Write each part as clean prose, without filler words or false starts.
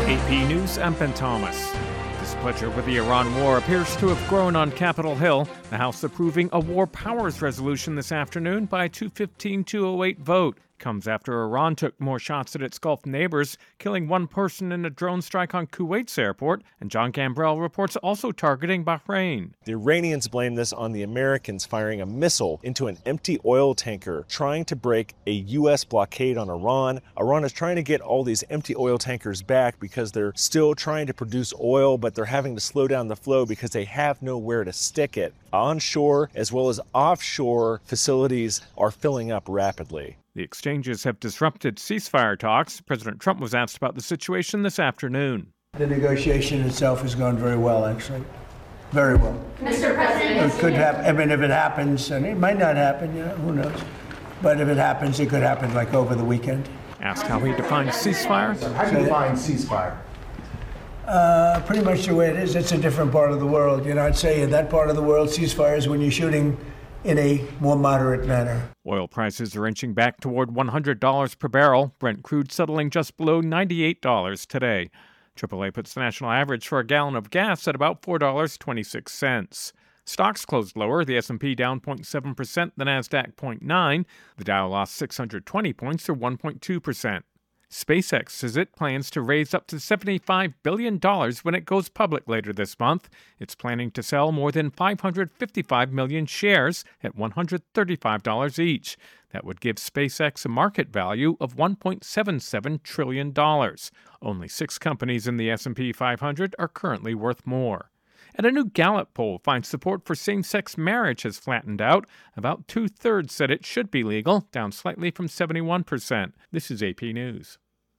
AP News, I'm Ben Thomas. Displeasure with the Iran war appears to have grown on Capitol Hill. The House approving a war powers resolution this afternoon by a 215-208 vote. Comes after Iran took more shots at its Gulf neighbors, killing one person in a drone strike on Kuwait's airport, and John Gambrell reports also targeting Bahrain. The Iranians blame this on the Americans firing a missile into an empty oil tanker, trying to break a U.S. blockade on Iran. Iran is trying to get all these empty oil tankers back because they're still trying to produce oil, but they're having to slow down the flow because they have nowhere to stick it. Onshore as well as offshore facilities are filling up rapidly. The exchanges have disrupted ceasefire talks. President Trump was asked about the situation this afternoon. The negotiation itself has gone very well, actually. Very well. Mr. President, it could happen. I mean, if it happens, and it might not happen, who knows? But if it happens, it could happen like over the weekend. Asked how he defines ceasefire. How do you define ceasefire? Pretty much the way it is. It's a different part of the world. I'd say in that part of the world, ceasefire is when you're shooting in a more moderate manner. Oil prices are inching back toward $100 per barrel. Brent crude settling just below $98 today. AAA puts the national average for a gallon of gas at about $4.26. Stocks closed lower. The S&P down 0.7%, the Nasdaq 0.9%. The Dow lost 620 points, or 1.2%. SpaceX says it plans to raise up to $75 billion when it goes public later this month. It's planning to sell more than 555 million shares at $135 each. That would give SpaceX a market value of $1.77 trillion. Only 6 companies in the S&P 500 are currently worth more. And a new Gallup poll finds support for same-sex marriage has flattened out. About 2/3 said it should be legal, down slightly from 71%. This is AP News.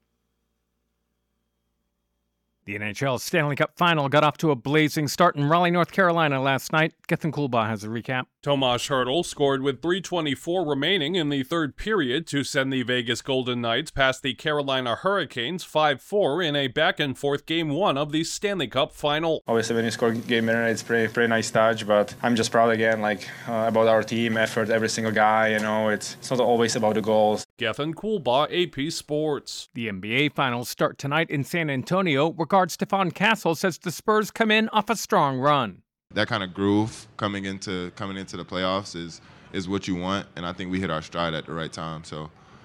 The NHL Stanley Cup Final got off to a blazing start in Raleigh, North Carolina last night. Gethin Coolbaugh has a recap. Tomas Hertl scored with 3:24 remaining in the third period to send the Vegas Golden Knights past the Carolina Hurricanes 5-4 in a back-and-forth Game 1 of the Stanley Cup Final. Obviously, when you score game winner, it's pretty nice touch, but I'm just proud again, about our team effort, every single guy. It's not always about the goals. Gethin Coolbaugh, AP Sports. The NBA Finals start tonight in San Antonio. Guard Stephon Castle says the Spurs come in off a strong run. That kind of groove coming into the playoffs is what you want, and I think we hit our stride at the right time. So,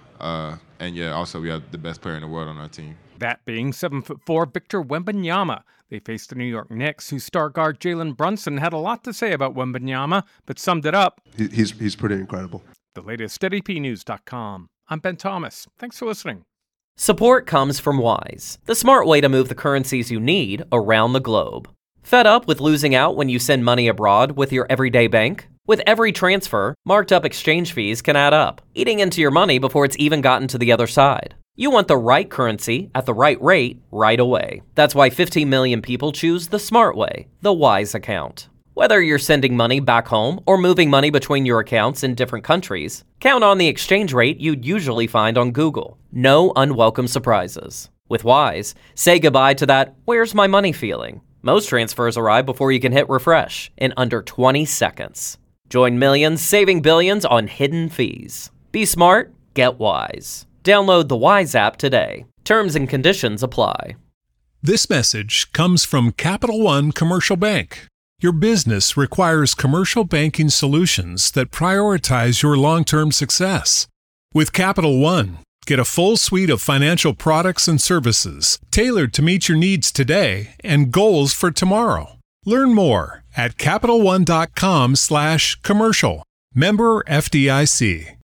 also we have the best player in the world on our team. That being 7'4" Victor Wembanyama. They faced the New York Knicks, whose star guard Jalen Brunson had a lot to say about Wembanyama, but summed it up. He's pretty incredible. The latest at APnews.com. I'm Ben Thomas. Thanks for listening. Support comes from Wise, the smart way to move the currencies you need around the globe. Fed up with losing out when you send money abroad with your everyday bank? With every transfer, marked up exchange fees can add up, eating into your money before it's even gotten to the other side. You want the right currency at the right rate right away. That's why 15 million people choose the smart way, the Wise account. Whether you're sending money back home or moving money between your accounts in different countries, count on the exchange rate you'd usually find on Google. No unwelcome surprises. With Wise, say goodbye to that "where's my money" feeling. Most transfers arrive before you can hit refresh in under 20 seconds. Join millions saving billions on hidden fees. Be smart, get Wise. Download the Wise app today. Terms and conditions apply. This message comes from Capital One Commercial Bank. Your business requires commercial banking solutions that prioritize your long-term success. With Capital One, get a full suite of financial products and services tailored to meet your needs today and goals for tomorrow. Learn more at CapitalOne.com/commercial. Member FDIC.